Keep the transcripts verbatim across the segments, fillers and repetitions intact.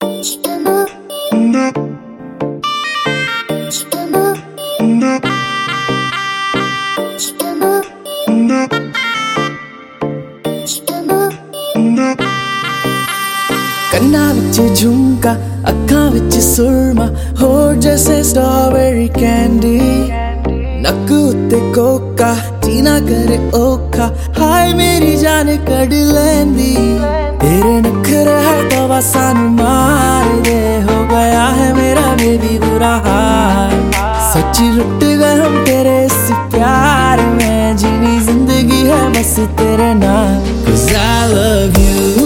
कन्ना विच झुमका, अखां विच सुरमा, होठ जैसे स्ट्रॉबेरी कैंडी, नक उत्ते कोका, जीना करे औखा, हाय मेरी जान कढ लैंदी। तेरे नखरे है तो सानू मार दे, हो गया है मेरा बेबी बुरा हाल। सच्ची लुट गए हम तेरे इस प्यार में, जीनी जिंदगी है बस तेरे नाम। 'Cause I love you,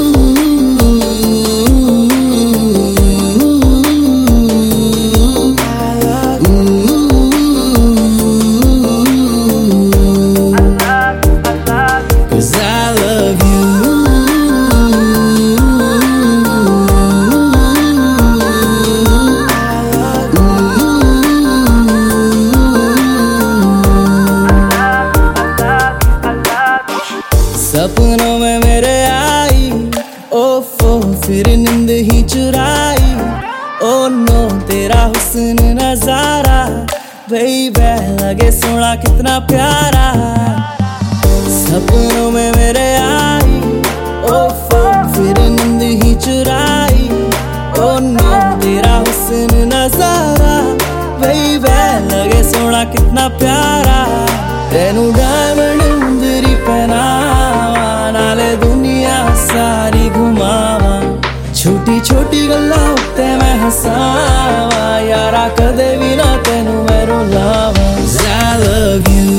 सपनों में मेरे आई, ओफो फिर नींद ही चुराई। ओ नो तेरा हुस्न नजारा, बेबी लगे सोना कितना प्यारा। सपनों में मेरे आई, ओफो फिर नींद ही चुराई। ओ नो तेरा हुस्न नजारा, बेबी लगे सोना कितना प्यारा। तेनू डायमंड मुंदरी पहनावा, नाले दुनिया सारी घुमावा, छोटी छोटी गल्लां उत्ते मैं हसावा, यारा कदे भी ना तेनू मैं रुलावा। I love you,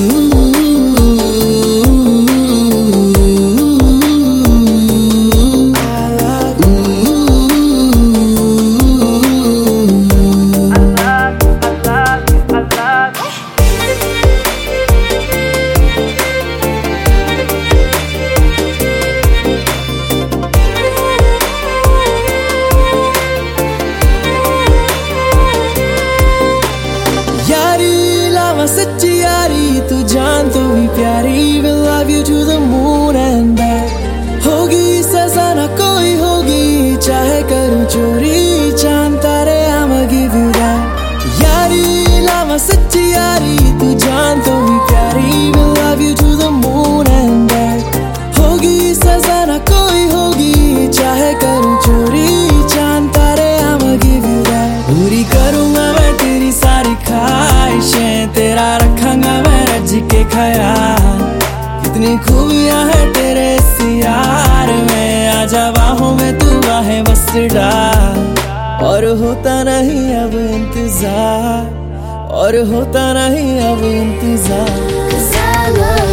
सच्ची यारी तू जान तू ही प्यारी। Will love you to the moon and back, होगी सजा ना कोई होगी, चाहे करूं चोरी चांद तारे I'ma give you that। यारी लावा सच्ची यारी तू जान तू ही प्यारी। Will love you to the moon and back, होगी सजा ना कोई होगी, चाहे करूं चोरी चांद तारे I'ma give you that। पूरी करूंगा मैं तेरी सारी ख्वाहिशें, तेरा रखूंगा मैं रज के ख्याल। कितनी खूबियां हैं तेरे इस यार में, आजा बाहों में तू बाहें बस डाल। और होता नहीं अब इंतजार, और होता नहीं अब इंतजार।